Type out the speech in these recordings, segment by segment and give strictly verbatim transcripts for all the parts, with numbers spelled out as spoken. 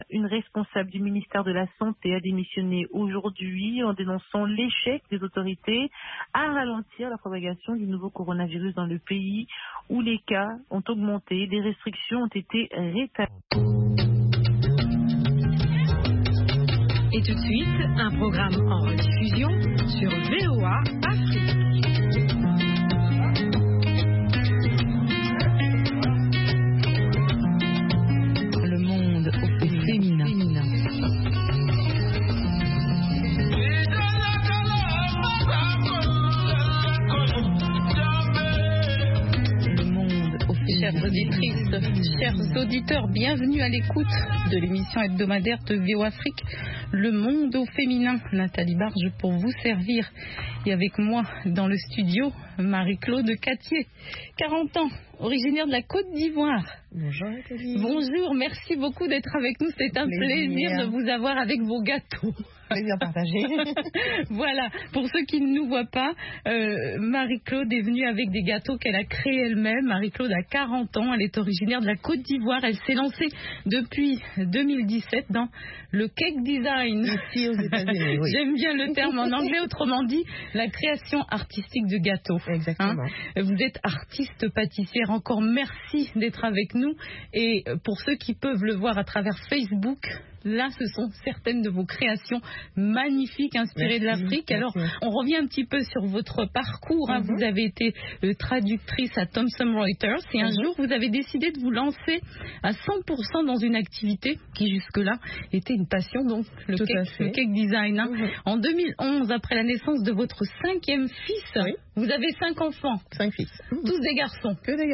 Une responsable du ministère de la Santé a démissionné aujourd'hui en dénonçant l'échec des autorités à ralentir la propagation du nouveau coronavirus dans le pays où les cas ont augmenté, des restrictions ont été rétablies. Et tout de suite, un programme en rediffusion sur V O A Afrique. Le monde au féminin. Le monde au féminin. Chères auditrices, chers auditeurs, bienvenue à l'écoute de l'émission hebdomadaire de V O A Afrique, Le monde au féminin. Nathalie Barge pour vous servir. Et avec moi dans le studio, Marie-Claude Catier, quarante ans, originaire de la Côte d'Ivoire. Bonjour Nathalie. Bonjour, merci beaucoup d'être avec nous. C'est un plaisir, plaisir de vous avoir avec vos gâteaux. Plaisir partagé. Voilà, pour ceux qui ne nous voient pas, euh, Marie-Claude est venue avec des gâteaux qu'elle a créés elle-même. Marie-Claude a quarante ans, elle est originaire de la Côte d'Ivoire. Elle s'est lancée depuis deux mille dix-sept dans le cake design. Ici aux États-Unis, oui. J'aime bien le terme en anglais, autrement dit, la création artistique de gâteaux. Exactement. Hein, vous êtes artiste pâtissière. Encore merci d'être avec nous. Et pour ceux qui peuvent le voir à travers Facebook, là, ce sont certaines de vos créations magnifiques inspirées merci, de l'Afrique. Alors, merci. On revient un petit peu sur votre parcours. Hein. Mm-hmm. Vous avez été euh, traductrice à Thomson Reuters et mm-hmm. un jour, vous avez décidé de vous lancer à cent pour cent dans une activité qui, jusque-là, était une passion, donc le, cake, le cake design. Hein. Mm-hmm. En deux mille onze, après la naissance de votre cinquième fils, oui. Vous avez cinq enfants. Cinq fils. Tous des garçons. Que des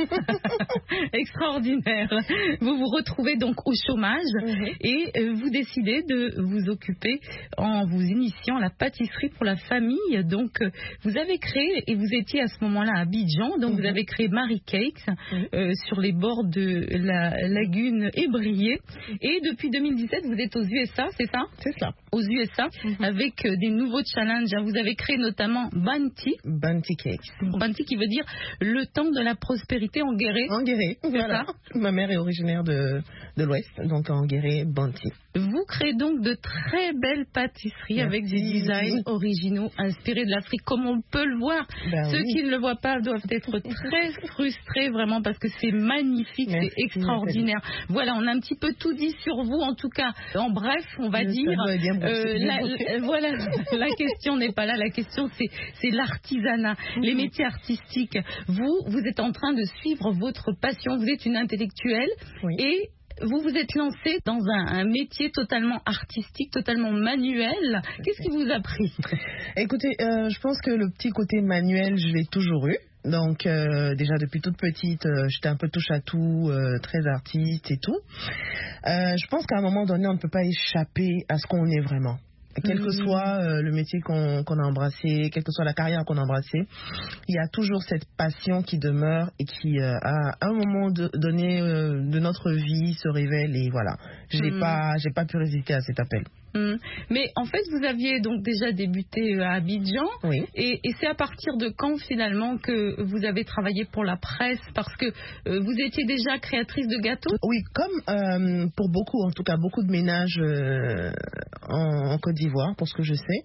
garçons. Extraordinaire. Vous vous retrouvez donc au chômage mm-hmm. et euh, vous décidez de vous occuper en vous initiant à la pâtisserie pour la famille. Donc, euh, vous avez créé, et vous étiez à ce moment-là à Abidjan, donc mm-hmm. vous avez créé Marie Cakes mm-hmm. euh, sur les bords de la lagune Ébrié. Et depuis deux mille dix-sept, vous êtes aux U S A, c'est ça? C'est ça. Aux U S A, mm-hmm. avec euh, des nouveaux challenges. Vous avez créé notamment Banti. Banti Cakes. Banti qui veut dire le temps de la prospérité en guéré. En guéré, voilà. Ça. Ma mère est originaire de, de l'Ouest, donc en guéré, Banti. Vous créez donc de très belles pâtisseries Merci. Avec des designs originaux inspirés de l'Afrique, comme on peut le voir. Ben Ceux oui. qui ne le voient pas doivent être très frustrés, vraiment, parce que c'est magnifique, Merci. C'est extraordinaire. Merci. Voilà, on a un petit peu tout dit sur vous, en tout cas. En bref, on va Je dire. Bien euh, la, la, voilà, la question n'est pas là. La question, c'est, c'est l'artisanat, mmh. les métiers artistiques. Vous, vous êtes en train de suivre votre passion. Vous êtes une intellectuelle oui. et vous vous êtes lancé dans un, un métier totalement artistique, totalement manuel. Qu'est-ce qui vous a pris? Écoutez, euh, je pense que le petit côté manuel, je l'ai toujours eu. Donc euh, déjà depuis toute petite, euh, j'étais un peu touche à tout, euh, très artiste et tout. Euh, je pense qu'à un moment donné, on ne peut pas échapper à ce qu'on est vraiment. Quel que soit euh, le métier qu'on, qu'on a embrassé, quelle que soit la carrière qu'on a embrassée, il y a toujours cette passion qui demeure et qui, euh, à un moment de, donné euh, de notre vie, se révèle. Et voilà, j'ai mmh. pas, j'ai pas pu résister à cet appel. Mmh. Mais en fait, vous aviez donc déjà débuté à Abidjan. Oui. Et, et c'est à partir de quand finalement que vous avez travaillé pour la presse? Parce que euh, vous étiez déjà créatrice de gâteaux? Oui, comme euh, pour beaucoup, en tout cas beaucoup de ménages euh, en, en Côte d'Ivoire, pour ce que je sais,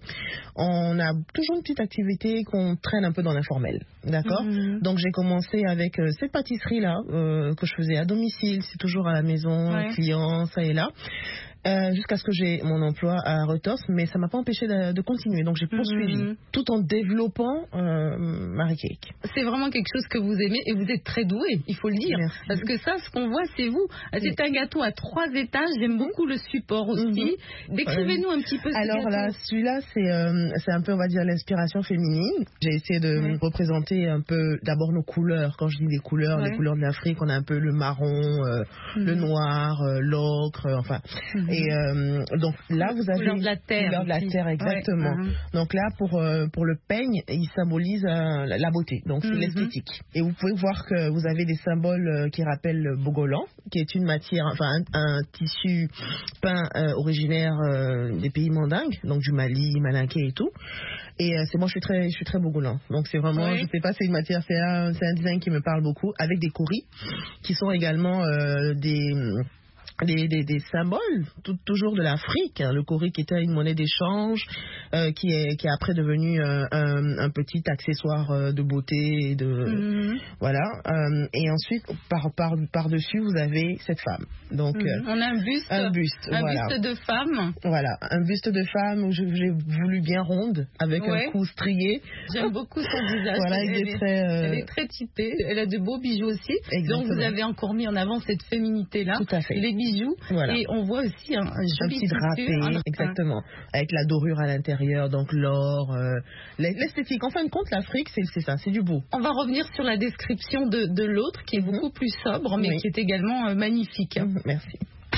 on a toujours une petite activité qu'on traîne un peu dans l'informel. D'accord. Mmh. Donc j'ai commencé avec euh, cette pâtisserie-là euh, que je faisais à domicile, c'est toujours à la maison, ouais. client, ça et là. Euh, jusqu'à ce que j'ai mon emploi à Reuters, mais ça m'a pas empêché de, de continuer. Donc j'ai poursuivi, mmh. tout en développant euh, Marie Cake. C'est vraiment quelque chose que vous aimez et vous êtes très doué, il faut le dire. Merci. Parce que ça, ce qu'on voit, c'est vous. C'est oui. un gâteau à trois étages. J'aime beaucoup le support aussi. Mmh. Décrivez-nous un petit peu ce Alors gâteau. là, celui-là, c'est, euh, c'est un peu, on va dire, l'inspiration féminine. J'ai essayé de mmh. représenter un peu, d'abord nos couleurs. Quand je dis les couleurs, ouais. les couleurs de l'Afrique, on a un peu le marron, euh, mmh. le noir, euh, l'ocre, euh, enfin... Mmh. Et euh, donc là, vous avez couleur de la terre, couleur de la terre exactement. Ouais. Uh-huh. Donc là, pour euh, pour le peigne, il symbolise euh, la beauté. Donc c'est uh-huh. l'esthétique. Et vous pouvez voir que vous avez des symboles euh, qui rappellent le bogolan, qui est une matière, enfin un, un tissu peint euh, originaire euh, des pays mandingues, donc du Mali, Malinké et tout. Et euh, c'est moi, je suis très, je suis très bogolan. Donc c'est vraiment, oui. je sais pas, c'est une matière, c'est un, c'est un design qui me parle beaucoup, avec des kouris qui sont également euh, des Des, des, des symboles, tout, toujours de l'Afrique. Hein. Le Kori qui était une monnaie d'échange, euh, qui, est, qui est après devenu euh, un, un petit accessoire euh, de beauté. Et de, mm-hmm. Voilà. Euh, et ensuite, par, par, par-dessus, vous avez cette femme. Donc, mm-hmm. euh, on a un buste. Un buste, un voilà. buste de femme. Voilà, un buste de femme où j'ai voulu bien ronde, avec ouais. un cou strié. J'aime beaucoup son visage. Voilà, elle, elle, est, très, euh... elle est très typée. Elle a de beaux bijoux aussi. Exactement. Donc, vous avez encore mis en avant cette féminité-là. Tout à fait. Les bijoux. Voilà. Et on voit aussi un, un joli un petit drapé, un... exactement, avec la dorure à l'intérieur, donc l'or, euh, l'esthétique. En fin de compte, l'Afrique, c'est ça, c'est du beau. On va revenir sur la description de, de l'autre, qui est beaucoup mmh. plus sobre, mais oui. qui est également euh, magnifique. Mmh, merci.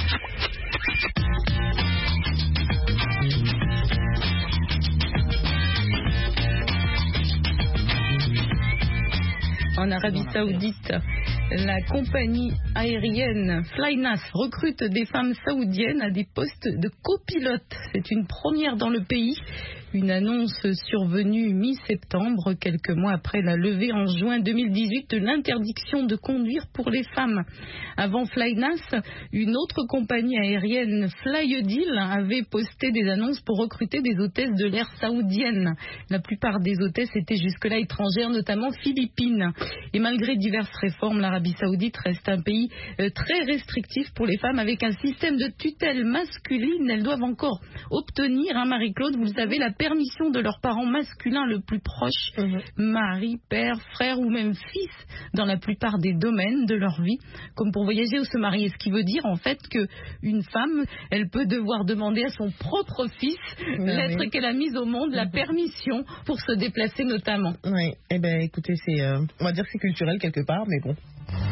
En Arabie Saoudite, la compagnie aérienne Flynas recrute des femmes saoudiennes à des postes de copilotes. C'est une première dans le pays. Une annonce survenue mi-septembre, quelques mois après la levée en juin deux mille dix-huit de l'interdiction de conduire pour les femmes. Avant Flynas, une autre compagnie aérienne, Flyedil, avait posté des annonces pour recruter des hôtesses de l'air saoudienne. La plupart des hôtesses étaient jusque-là étrangères, notamment philippines. Et malgré diverses réformes, l'Arabie Saoudite reste un pays très restrictif pour les femmes, avec un système de tutelle masculine. Elles doivent encore obtenir, hein, Marie-Claude, vous le savez, la permission de leur parent masculin le plus proche, mmh. mari, père, frère ou même fils, dans la plupart des domaines de leur vie, comme pour voyager ou se marier. Ce qui veut dire en fait qu'une femme, elle peut devoir demander à son propre fils, mmh, l'être oui. qu'elle a mis au monde, mmh. la permission pour se déplacer notamment. Oui, eh bien écoutez, c'est, euh, on va dire que c'est culturel quelque part, mais bon.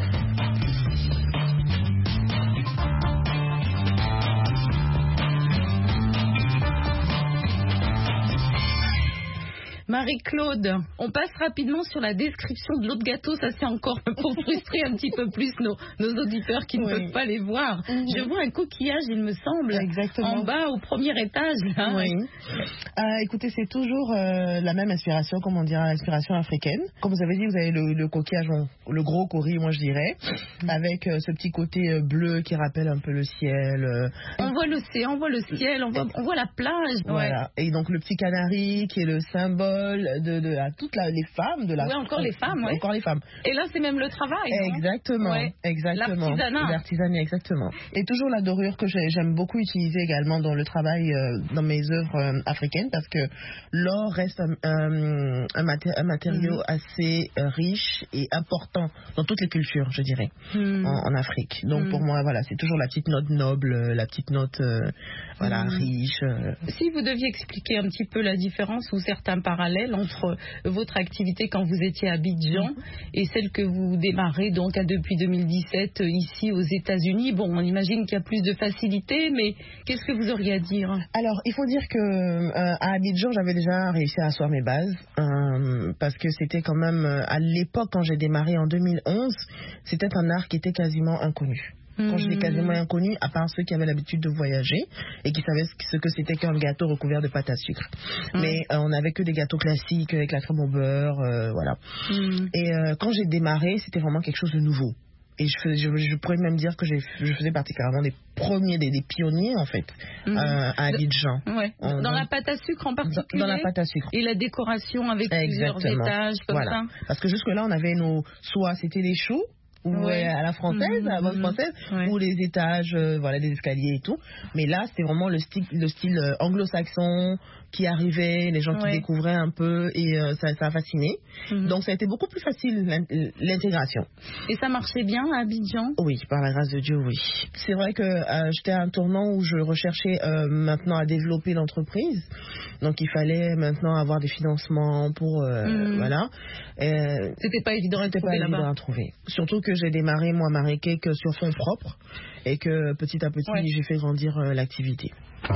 Marie-Claude, on passe rapidement sur la description de l'autre gâteau. Ça, c'est encore pour frustrer un petit peu plus nos, nos auditeurs qui ne oui. peuvent pas les voir. Mm-hmm. Je vois un coquillage, il me semble, exactement. En bas, au premier étage. Là. Oui. Euh, écoutez, c'est toujours euh, la même inspiration, comme on dirait, inspiration africaine. Comme vous avez dit, vous avez le, le coquillage, le gros Kori, moi je dirais, mm-hmm. avec euh, ce petit côté euh, bleu qui rappelle un peu le ciel. Euh. On voit l'océan, on voit le ciel, on voit, on voit la plage. Voilà. Ouais. Et donc le petit canari qui est le symbole de, de à toutes la, les femmes de la oui, encore les femmes, ouais. encore les femmes. Et là, c'est même le travail. Exactement, ouais. exactement. L'artisanat. L'artisanat, exactement. Et toujours la dorure que j'aime beaucoup utiliser également dans le travail, euh, dans mes œuvres euh, africaines, parce que l'or reste un, un, un, maté un matériau mmh. assez euh, riche et important dans toutes les cultures, je dirais, mmh. en, en Afrique. Donc mmh. pour moi, voilà, c'est toujours la petite note noble, la petite note, euh, voilà, mmh. riche. Euh. Si vous deviez expliquer un petit peu la différence ou certains parallèles entre votre activité quand vous étiez à Abidjan mmh. et celle que vous démarrez donc depuis deux mille dix-sept ici aux États-Unis. Bon, on imagine qu'il y a plus de facilité, mais qu'est-ce que vous auriez à dire? Alors, il faut dire que euh, à Abidjan, j'avais déjà réussi à asseoir mes bases euh, parce que c'était quand même à l'époque quand j'ai démarré en deux mille onze, c'était un art qui était quasiment inconnu. Quand je dis quasiment inconnu, à part ceux qui avaient l'habitude de voyager et qui savaient ce que c'était qu'un gâteau recouvert de pâte à sucre. Mmh. Mais euh, on n'avait que des gâteaux classiques avec la crème au beurre, euh, voilà. Mmh. Et euh, quand j'ai démarré, c'était vraiment quelque chose de nouveau. Et je, fais, je, je pourrais même dire que je faisais partie carrément des premiers, des, des pionniers en fait, mmh. euh, à Abidjan. Ouais. Dans, dans la pâte à sucre en particulier. Dans, dans la pâte à sucre. Et la décoration avec Exactement. plusieurs étages comme voilà. ça. Parce que jusque-là, on avait nos, soit c'était des choux, ou ouais. à la française, mmh, à la bonne française, ouais. ou les étages, euh, voilà, des escaliers et tout. Mais là, c'était vraiment le style, le style euh, anglo-saxon qui arrivait, les gens qui ouais. découvraient un peu et euh, ça, ça a fasciné. Mmh. Donc ça a été beaucoup plus facile l'intégration. Et ça marchait bien à Abidjan? Oui, par la grâce de Dieu, oui. C'est vrai que euh, j'étais à un tournant où je recherchais euh, maintenant à développer l'entreprise. Donc il fallait maintenant avoir des financements pour euh, mmh. voilà. Euh, C'était pas évident à C'était trouver pas là-bas. évident à trouver. Surtout que j'ai démarré moi Marie-Claude que sur fonds propres et que petit à petit ouais. j'ai fait grandir euh, l'activité.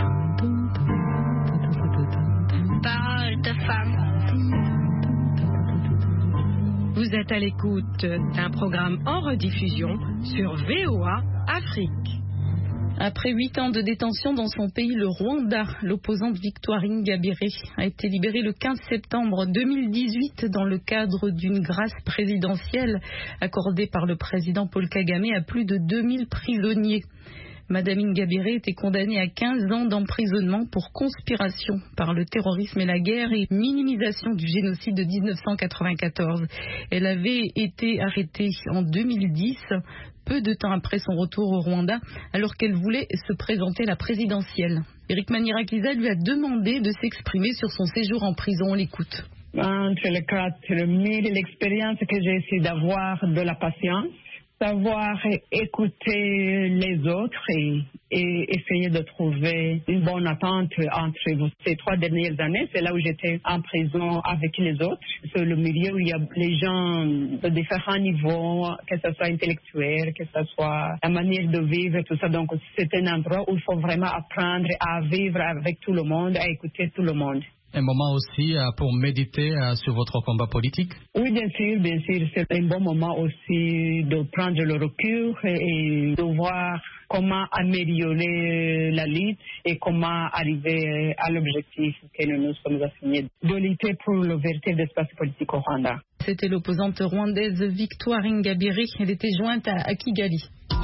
Parole de femme. Vous êtes à l'écoute d'un programme en rediffusion sur V O A Afrique. Après huit ans de détention dans son pays, le Rwanda, l'opposante Victorine Ingabire a été libérée le quinze septembre deux mille dix-huit dans le cadre d'une grâce présidentielle accordée par le président Paul Kagame à plus de deux mille prisonniers. Madame Ingabire était condamnée à quinze ans d'emprisonnement pour conspiration par le terrorisme et la guerre et minimisation du génocide de dix-neuf cent quatre-vingt-quatorze. Elle avait été arrêtée en deux mille dix, peu de temps après son retour au Rwanda, alors qu'elle voulait se présenter à la présidentielle. Eric Manirakiza lui a demandé de s'exprimer sur son séjour en prison. On l'écoute. Entre les quatre mille, l'expérience que j'ai essayé d'avoir de la patience, savoir écouter les autres et, et essayer de trouver une bonne attente entre vous. Ces trois dernières années, c'est là où j'étais en prison avec les autres. C'est le milieu où il y a les gens de différents niveaux, que ce soit intellectuel, que ce soit la manière de vivre, tout ça. Donc, c'est un endroit où il faut vraiment apprendre à vivre avec tout le monde, à écouter tout le monde. Un moment aussi euh, pour méditer euh, sur votre combat politique? Oui, bien sûr, bien sûr. C'est un bon moment aussi de prendre le recul et de voir comment améliorer la lutte et comment arriver à l'objectif que nous nous sommes assignés de lutter pour l'ouverture d'espace politique au Rwanda. C'était l'opposante rwandaise Victoire Ingabire. Elle était jointe à, à Kigali.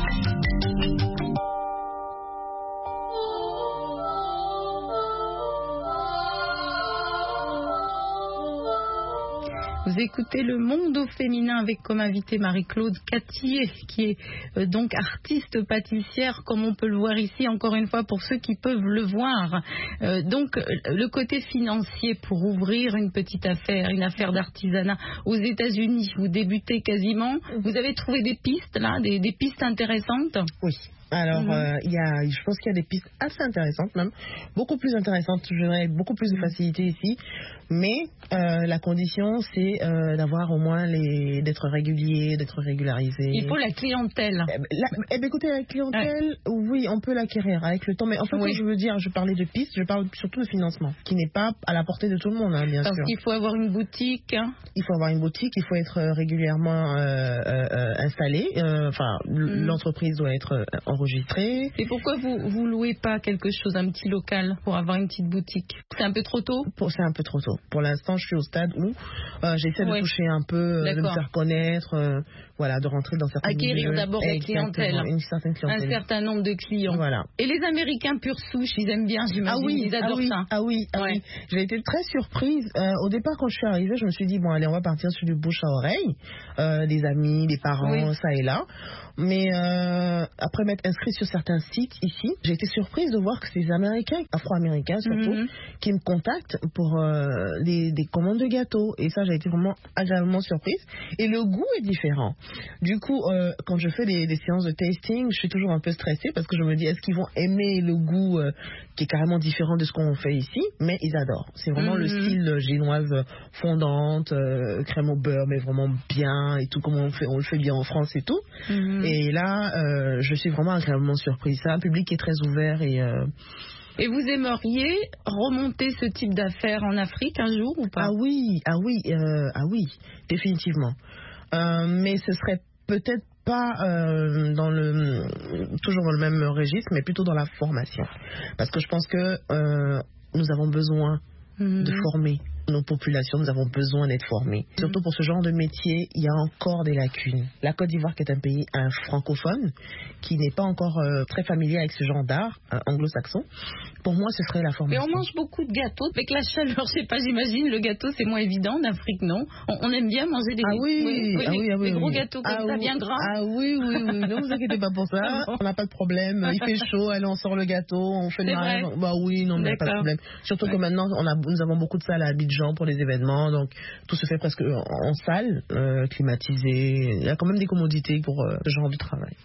Vous écoutez Le Monde au féminin avec comme invitée Marie-Claude Cattier, qui est euh, donc artiste pâtissière, comme on peut le voir ici, encore une fois, pour ceux qui peuvent le voir. Euh, donc, le côté financier pour ouvrir une petite affaire, une affaire d'artisanat aux États-Unis, vous débutez quasiment. Vous avez trouvé des pistes, là, des, des pistes intéressantes? Oui. Alors, Mhm. euh, il y a, je pense qu'il y a des pistes assez intéressantes même, beaucoup plus intéressantes, je dirais, beaucoup plus de facilité ici. Mais euh, la condition, c'est euh, d'avoir au moins les, d'être régulier, d'être régularisé. Il faut la clientèle. Eh ben, la, eh ben, écoutez, la clientèle, ouais. Oui, on peut l'acquérir avec le temps. Mais en fait, Oui. quand je veux dire, je parlais de pistes, je parle surtout de financement, qui n'est pas à la portée de tout le monde, hein, bien Parce sûr. qu'il faut avoir une boutique. Il faut avoir une boutique, il faut être régulièrement euh, euh, installé. Euh, enfin, Mhm. l'entreprise doit être enregistrée. Et pourquoi vous vous louez pas quelque chose, un petit local, pour avoir une petite boutique? C'est un peu trop tôt? Pour, c'est un peu trop tôt. Pour l'instant, je suis au stade où euh, j'essaie Ouais. de toucher un peu, euh, de me D'accord. faire connaître, euh, voilà, de rentrer dans certains Acquérir milieux. d'abord la Exactement, clientèle. une certaine Un clientèle. certain nombre de clients. Voilà. Et les Américains pure souche, ils aiment bien, j'imagine. Ah oui, ils adorent ah oui, ça. ah oui, ah Ouais. oui. J'ai été très surprise. Euh, au départ, quand je suis arrivée, je me suis dit, bon, allez, on va partir sur du bouche à oreille. Euh, des amis, des parents, Oui. ça et là. Mais euh, après m'être inscrite sur certains sites ici, j'ai été surprise de voir que c'est des Américains, Afro-Américains surtout, Mhm. qui me contactent pour euh, des, des commandes de gâteaux. Et ça, j'ai été vraiment agréablement surprise. Et le goût est différent. Du coup, euh, quand je fais des, des séances de tasting, je suis toujours un peu stressée parce que je me dis, est-ce qu'ils vont aimer le goût euh, qui est carrément différent de ce qu'on fait ici? Mais ils adorent. C'est vraiment Mhm. le style génoise fondante, euh, crème au beurre, mais vraiment bien et tout, comme on, fait, on le fait bien en France et tout. Mhm. Et là, euh, je suis vraiment agréablement surprise. C'est un public qui est très ouvert et... Euh... Et vous aimeriez remonter ce type d'affaires en Afrique un jour ou pas? Ah oui, ah oui, euh, ah oui, définitivement. Euh, mais ce serait peut-être pas euh, dans le toujours dans le même registre, mais plutôt dans la formation. Parce que je pense que euh, nous avons besoin Mhm. de former nos populations, nous avons besoin d'être formés. Surtout pour ce genre de métier, il y a encore des lacunes. La Côte d'Ivoire, qui est un pays un francophone, qui n'est pas encore euh, très familier avec ce genre d'art euh, anglo-saxon, pour moi, ce serait la Et formation. on mange beaucoup de gâteaux. Avec la chaleur, je sais pas, j'imagine, le gâteau, c'est moins évident. En Afrique, non. On, on aime bien manger des, Ah oui, oui, ah les, oui, ah oui, les gros oui. gâteaux comme Ah ça, oui. bien gras. Ah oui, oui, oui. Ne vous inquiétez pas pour ça. On n'a pas de problème. Il fait chaud, allez, on sort le gâteau, on fait le C'est mariage. vrai. Bah oui, non, mais pas de D'accord. problème. Surtout Ouais. que maintenant, on a, nous avons beaucoup de salles à Abidjan pour les événements, donc tout se fait presque en, en salle, euh, climatisée. Il y a quand même des commodités pour euh, ce genre de travail.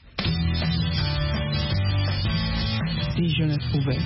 Si je le trouvais.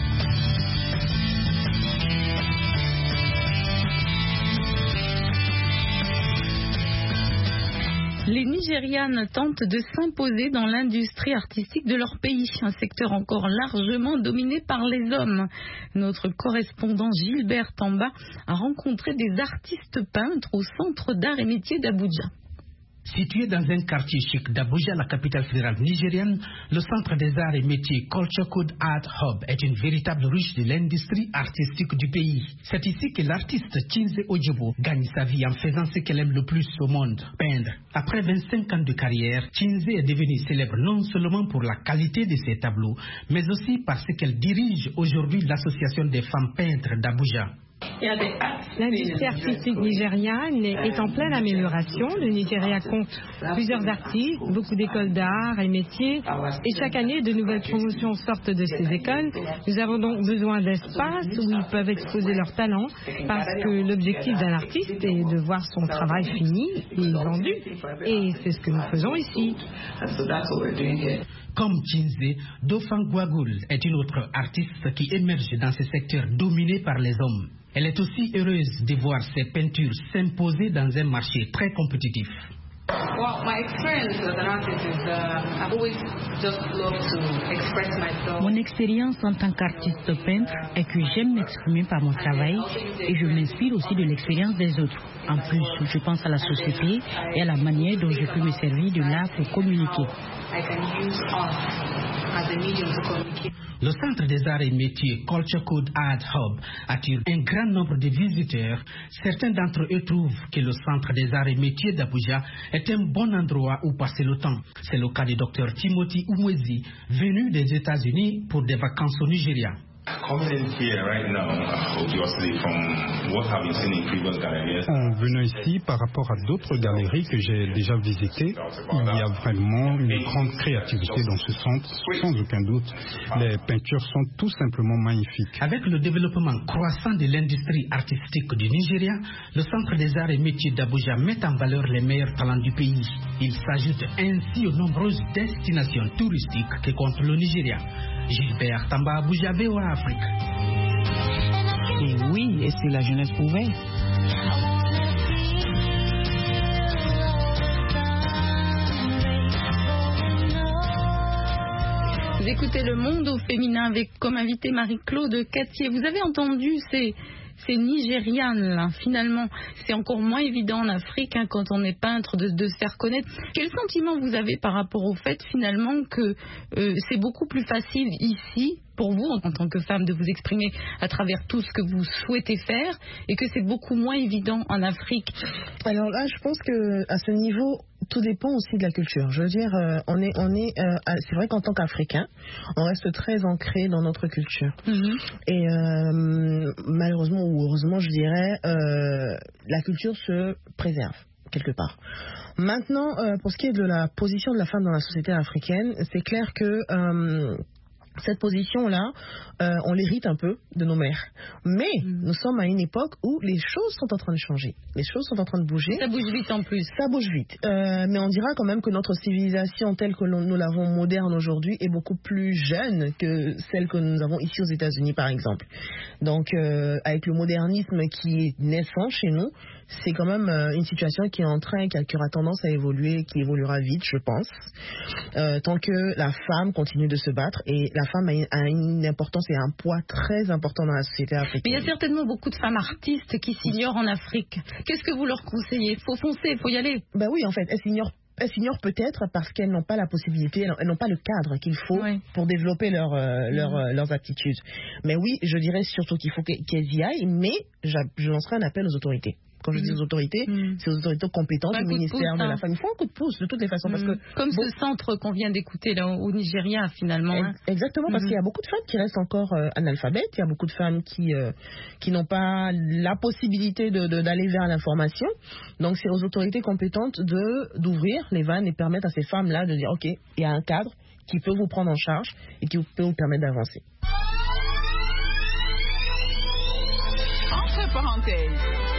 Les Nigérianes tentent de s'imposer dans l'industrie artistique de leur pays, un secteur encore largement dominé par les hommes. Notre correspondant Gilbert Tamba a rencontré des artistes peintres au Centre d'art et métiers d'Abuja. Situé dans un quartier chic d'Abuja, la capitale fédérale nigérienne, le Centre des arts et métiers Culture Code Art Hub est une véritable ruche de l'industrie artistique du pays. C'est ici que l'artiste Chinze Ojobo gagne sa vie en faisant ce qu'elle aime le plus au monde, peindre. Après vingt-cinq ans de carrière, Chinze est devenue célèbre non seulement pour la qualité de ses tableaux, mais aussi parce qu'elle dirige aujourd'hui l'association des femmes peintres d'Abuja. L'industrie artistique nigériane est en pleine amélioration. Le Nigeria compte plusieurs artistes, beaucoup d'écoles d'art et métiers, et chaque année de nouvelles promotions sortent de ces écoles. Nous avons donc besoin d'espace où ils peuvent exposer leurs talents, parce que l'objectif d'un artiste est de voir son travail fini et vendu, et c'est ce que nous faisons ici. Comme Chinze, Dofan Gwagul est une autre artiste qui émerge dans ce secteur dominé par les hommes. Elle est aussi heureuse de voir ses peintures s'imposer dans un marché très compétitif. Mon expérience en tant qu'artiste peintre est que j'aime m'exprimer par mon travail et je m'inspire aussi de l'expérience des autres. En plus, je pense à la société et à la manière dont je peux me servir de l'art pour communiquer. Le Centre des arts et métiers Culture Code Art Hub attire un grand nombre de visiteurs. Certains d'entre eux trouvent que le Centre des arts et métiers d'Abuja est un bon endroit où passer le temps. C'est le cas du docteur Timothy Umwezi, venu des États-Unis pour des vacances au Nigeria. En venant ici, par rapport à d'autres galeries que j'ai déjà visitées, il y a vraiment une grande créativité dans ce centre, sans aucun doute. Les peintures sont tout simplement magnifiques. Avec le développement croissant de l'industrie artistique du Nigeria, le Centre des arts et métiers d'Abuja met en valeur les meilleurs talents du pays. Il s'ajoute ainsi aux nombreuses destinations touristiques que compte le Nigeria. Gilbert Tamba, Abuja, V O A Afrique. Et oui, et si la jeunesse pouvait. Vous écoutez Le Monde au féminin avec comme invité Marie-Claude Cattier. Vous avez entendu ces... C'est nigériane, là. Finalement, c'est encore moins évident en Afrique hein, quand on est peintre de, de se faire connaître. Quel sentiment vous avez par rapport au fait finalement que euh, c'est beaucoup plus facile ici pour vous en tant que femme de vous exprimer à travers tout ce que vous souhaitez faire et que c'est beaucoup moins évident en Afrique? Alors là, je pense que à ce niveau, tout dépend aussi de la culture. Je veux dire, euh, on est, on est, euh, c'est vrai qu'en tant qu'Africain, on reste très ancré dans notre culture. Mm-hmm. Et euh, malheureusement ou heureusement, je dirais, euh, la culture se préserve quelque part. Maintenant, euh, pour ce qui est de la position de la femme dans la société africaine, c'est clair que euh, cette position-là, euh, on l'hérite un peu de nos mères. Mais mmh. nous sommes à une époque où les choses sont en train de changer. Les choses sont en train de bouger. Ça bouge vite en plus. Ça bouge vite. Euh, mais on dira quand même que notre civilisation telle que nous l'avons moderne aujourd'hui est beaucoup plus jeune que celle que nous avons ici aux États-Unis, par exemple. Donc, euh, avec le modernisme qui est naissant chez nous, c'est quand même euh, une situation qui est en train, qui, a, qui aura tendance à évoluer, qui évoluera vite, je pense. Euh, tant que la femme continue de se battre, et la femme a une, a une importance et un poids très important dans la société africaine. Mais il y a certainement beaucoup de femmes artistes qui s'ignorent en Afrique. Qu'est-ce que vous leur conseillez? Il faut foncer, il faut y aller. Ben oui, en fait, elles s'ignorent. Elles s'ignorent peut-être parce qu'elles n'ont pas la possibilité, elles n'ont pas le cadre qu'il faut oui. pour développer leur, euh, leur, euh, leurs aptitudes. Mais oui, je dirais surtout qu'il faut qu'elles y aillent, mais je lancerai un appel aux autorités. Quand je dis aux autorités, mmh. c'est aux autorités compétentes du ministère de, de la Femme. Il faut un coup de pouce de toutes les façons. Mmh. Parce que Comme bon, ce centre qu'on vient d'écouter là, au Nigeria finalement. Hein. Exactement, mmh. parce qu'il y a beaucoup de femmes qui restent encore euh, analphabètes. Il y a beaucoup de femmes qui, euh, qui n'ont pas la possibilité de, de, d'aller vers l'information. Donc c'est aux autorités compétentes de, d'ouvrir les vannes et permettre à ces femmes-là de dire ok, il y a un cadre qui peut vous prendre en charge et qui peut vous permettre d'avancer. Entre parenthèses.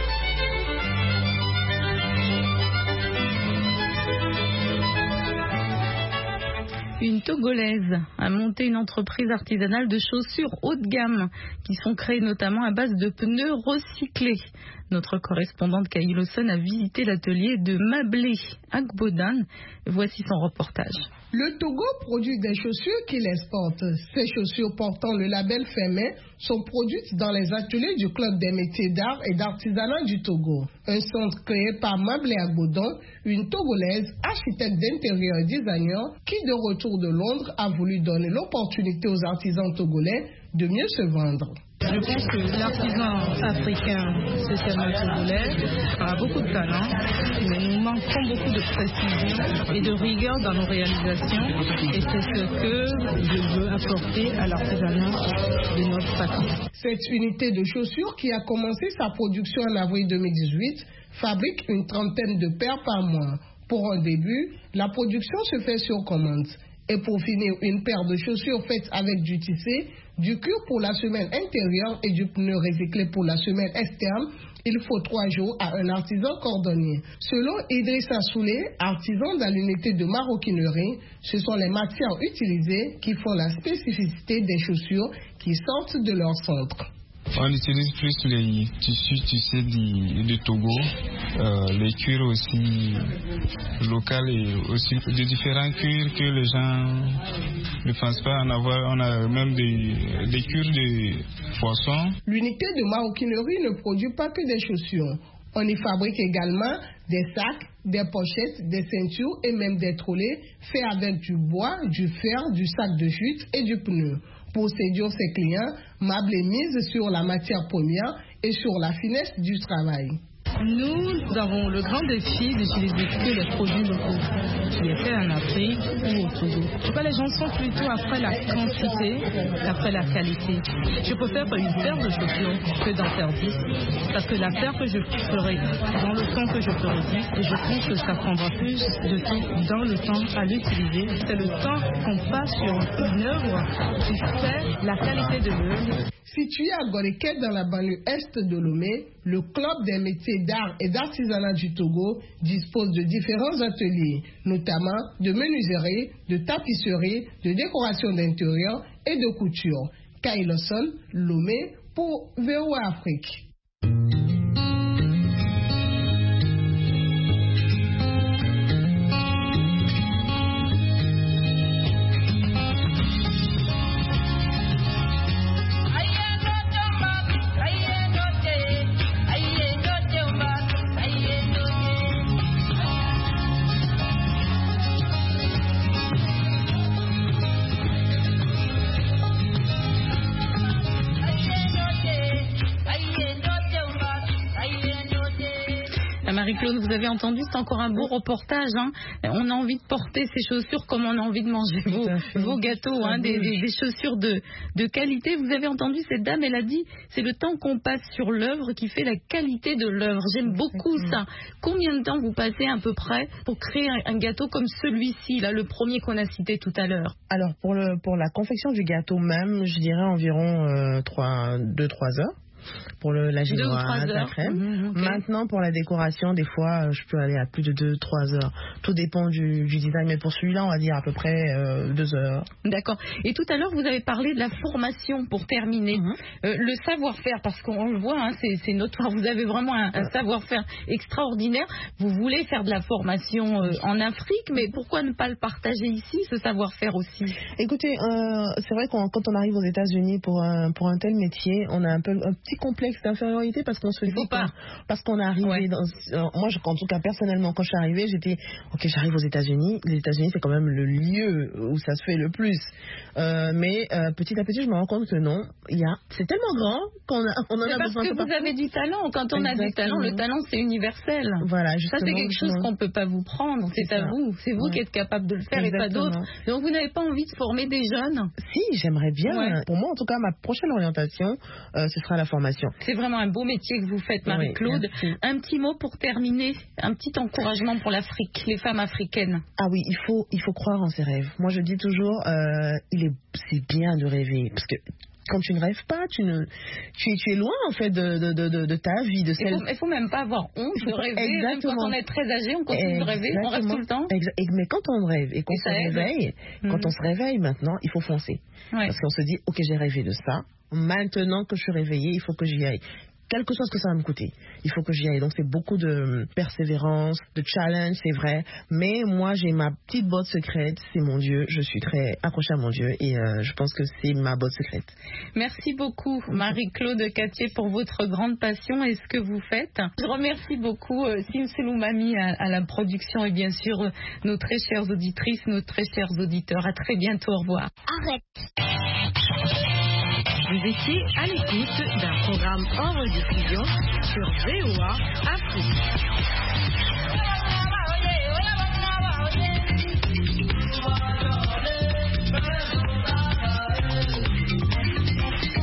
Une Togolaise a monté une entreprise artisanale de chaussures haut de gamme qui sont créées notamment à base de pneus recyclés. Notre correspondante Kay Lawson a visité l'atelier de Mablé Agbodan. Voici son reportage. Le Togo produit des chaussures qu'il exporte. Ces chaussures portant le label Fémin sont produites dans les ateliers du Club des métiers d'art et d'artisanat du Togo. Un centre créé par Mablé Agbodon, une Togolaise, architecte d'intérieur et designer, qui de retour de Londres a voulu donner l'opportunité aux artisans togolais de mieux se vendre. Je pense que l'artisan africain, spécialement togolais, a beaucoup de talent, mais nous manquons beaucoup de précision et de rigueur dans nos réalisations. Et c'est ce que je veux apporter à l'artisanat de notre patrie. Cette unité de chaussures, qui a commencé sa production en avril deux mille dix-huit, fabrique une trentaine de paires par mois. Pour un début, la production se fait sur commande. Et pour finir, une paire de chaussures faites avec du tissé, du cuir pour la semelle intérieure et du pneu recyclé pour la semelle externe, il faut trois jours à un artisan cordonnier. Selon Idrissa Soulé, artisan dans l'unité de maroquinerie, ce sont les matières utilisées qui font la spécificité des chaussures qui sortent de leur centre. On utilise plus les tissus tissés du, du Togo, euh, les cuirs aussi locaux et aussi de différents cuirs que les gens ne pensent pas en avoir. On a même des, des cuirs de poisson. L'unité de maroquinerie ne produit pas que des chaussures. On y fabrique également des sacs, des pochettes, des ceintures et même des trolleys faits avec du bois, du fer, du sac de chute et du pneu. Pour séduire ses clients, Mablé mise sur la matière première et sur la finesse du travail. Nous avons le grand défi d'utiliser que les produits locaux, qui est fait en Afrique ou au Togo. En tout cas, les gens sont plutôt après la quantité qu'après la qualité. Je préfère une paire de chaussures que d'en faire dix, parce que la paire que je ferai dans le temps que je ferai dix, et je pense que ça prendra plus de temps dans le temps à l'utiliser. C'est le temps qu'on passe sur une œuvre qui fait la qualité de l'œuvre. Situé à Goréké dans la banlieue est de Lomé, le Club des métiers d'art et d'artisanat du Togo dispose de différents ateliers, notamment de menuiserie, de tapisserie, de décoration d'intérieur et de couture. Kailoson, Lomé, pour V O A Afrique. Marie-Claude, vous avez entendu, c'est encore un beau reportage. Hein. On a envie de porter ces chaussures comme on a envie de manger vos, vos gâteaux, hein, des, des, des chaussures de, de qualité. Vous avez entendu cette dame, elle a dit, c'est le temps qu'on passe sur l'œuvre qui fait la qualité de l'œuvre. J'aime beaucoup ça. Combien de temps vous passez à peu près pour créer un, un gâteau comme celui-ci, là, le premier qu'on a cité tout à l'heure? Alors, pour, le, pour la confection du gâteau même, je dirais environ euh, deux trois heures. Pour le, la génoise, la crème. Mmh, okay. Maintenant, pour la décoration, des fois, je peux aller à plus de deux trois heures. Tout dépend du, du design. Mais pour celui-là, on va dire à peu près euh, deux heures. D'accord. Et tout à l'heure, vous avez parlé de la formation pour terminer. Mmh. Euh, le savoir-faire, parce qu'on le voit, hein, c'est, c'est notoire. Vous avez vraiment un, un savoir-faire extraordinaire. Vous voulez faire de la formation euh, en Afrique, mais pourquoi ne pas le partager ici, ce savoir-faire aussi? Écoutez, euh, c'est vrai que quand on arrive aux États-Unis pour un, pour un tel métier, on a un peu un petit complexe d'infériorité parce qu'on se dit pas parce qu'on est arrivé ouais. dans euh, moi je, en tout cas personnellement quand je suis arrivée j'étais ok j'arrive aux États-Unis les États-Unis c'est quand même le lieu où ça se fait le plus euh, mais euh, petit à petit je me rends compte que non il y a c'est tellement grand qu'on a on en a parce besoin que vous partout. avez du talent quand on Exactement. a du talent le talent c'est universel voilà justement, ça c'est quelque chose qu'on peut pas vous prendre c'est, c'est à vous c'est vous ouais. qui êtes capable de le faire Exactement. et pas d'autres donc vous n'avez pas envie de former des jeunes? Si j'aimerais bien ouais. pour moi en tout cas ma prochaine orientation euh, ce sera la formation. C'est vraiment un beau métier que vous faites, Marie-Claude. Oui, un petit mot pour terminer, un petit encouragement pour l'Afrique, les femmes africaines. Ah oui, il faut, il faut croire en ses rêves. Moi, je dis toujours, euh, il est, c'est bien de rêver, parce que quand tu ne rêves pas, tu, ne, tu, tu es loin en fait de, de, de, de ta vie, de celle. Il faut, il faut même pas avoir honte de rêver. Exactement. Même quand on est très âgé, on continue Exactement. de rêver, on rêve tout le temps. Exact. Mais quand on rêve et qu'on et se réveille, mmh. quand on se réveille maintenant, il faut foncer, ouais. parce qu'on se dit, ok, j'ai rêvé de ça. Maintenant que je suis réveillée, il faut que j'y aille. quel que soit ce que ça va me coûter. Il faut que j'y aille. Donc c'est beaucoup de persévérance, de challenge, c'est vrai. Mais moi, j'ai ma petite botte secrète, c'est mon Dieu. Je suis très accrochée à mon Dieu et euh, je pense que c'est ma botte secrète. Merci beaucoup, Marie-Claude Catier, pour votre grande passion et ce que vous faites. Je remercie beaucoup euh, Simselou Mami à, à la production et bien sûr euh, nos très chères auditrices, nos très chers auditeurs. À très bientôt. Au revoir. Arrête. Vous étiez à l'écoute d'un programme hors diffusion sur V O A Afrique.